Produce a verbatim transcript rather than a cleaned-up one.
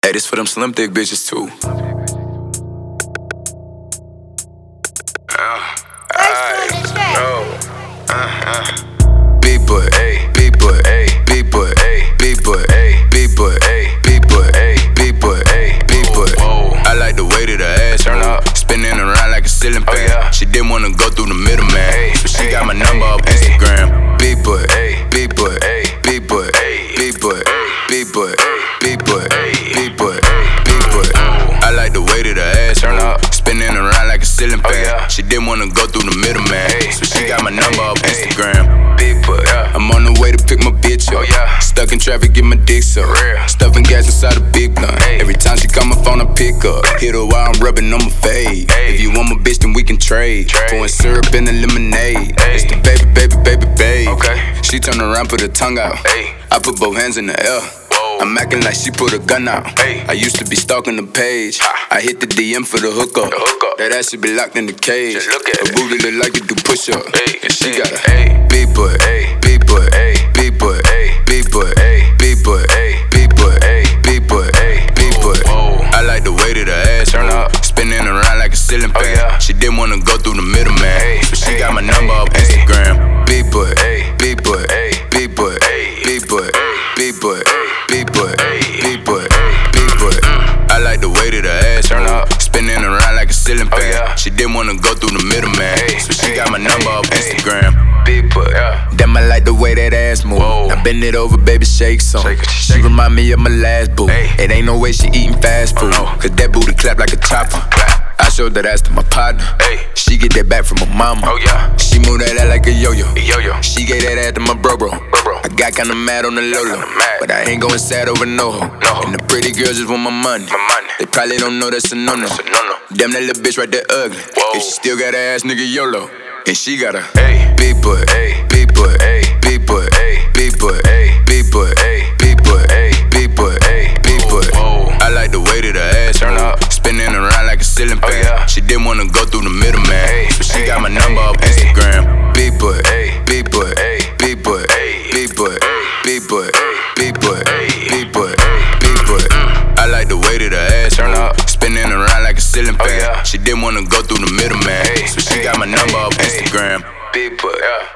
Hey, this for them slim thick bitches too. Uh, alright, oh, uh, uh. B-boy, ayy, B-boy, ayy, B-boy, ayy, B-boy, ayy, B-boy, ayy, B-boy, ayy, B-boy, ayy, B-boy. I like the way that her ass turn up, spinning around like a ceiling fan. Oh, yeah. She didn't wanna go through the middleman, so she got my number off Instagram. B-boy, ayy, B-boy, ayy, B-boy, ayy, B-boy, ayy, B-boy, ayy, B-boy, ayy, B-boy, ayy, B-boy. I like the way that her ass turn up, spinning around like a ceiling fan. She didn't wanna go through the middleman, so she got my number off Instagram. I'm on the way to pick my bitch up. Stuck in traffic, get my dick sucked. Stuffing gas inside a big blunt. Every time she call my phone, I pick up. Hit her while I'm rubbing on my fade. If you want my bitch, then we can trade. Pouring syrup in the lemonade. It's the baby, baby, baby, babe. She turn around, put her tongue out. I put both hands in the air. I'm acting like she put a gun out. I used to be stalking the page. I hit the D M for the hookup. That ass should be locked in the cage. Her booty look like it do push up. And she got a B-boy, B-boy, B-boy, B-boy, B-boy, B-boy, B-boy, B-boy. I like the way that her ass turn up, spinning around like a ceiling fan. She didn't wanna go through the middleman, so she got my number off Instagram. B-boy, B-boy, B-boy, B-boy, B-boy, B-boy, B-boy, B-boy. I like the way that her ass turn up, spinning around like a ceiling fan. She didn't wanna go through the middleman, so she got my number off Instagram. B-boy, damn, I like the way that ass move. Now bend it over, baby, shake some. She remind me of my last boo. It ain't no way she eating fast food, cause that booty clap like a chopper. I showed that ass to my partner. She get that back from my mama. She move that ass like a yo-yo. She gave that ass to my bro-bro. I got kinda mad on the low-low, but I ain't going sad over no hoe. And the pretty girls just want my money. They probably don't know that's a no-no. Damn, that little bitch right there ugly. If she still got her ass, nigga, YOLO. And she got a B-boy, B-boy, B-boy, B-boy, B-boy, B-boy, B-boy, B-boy. I like the way that her ass turn up, spinning around like a ceiling fan. She didn't wanna go through the middleman, so she got my number off Instagram. B-boy, B-boy, B-boy, B-boy, B-boy, B-boy, B-boy, B-boy. I like the way that her ass turn up, spinning around like a ceiling fan. She didn't wanna go through the middleman, so she got my number off Instagram. B-boy, yeah.